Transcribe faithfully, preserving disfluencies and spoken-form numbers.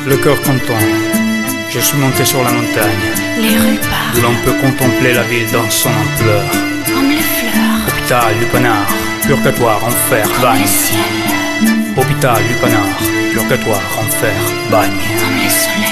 Le cœur content, je suis monté sur la montagne, les rues parlent, où l'on peut contempler la ville dans son ampleur. comme les fleurs, Hôpital, lupanar, purgatoire, enfer, comme bagne. le ciel, Hôpital, lupanar, purgatoire, enfer, bagne. comme les soleils.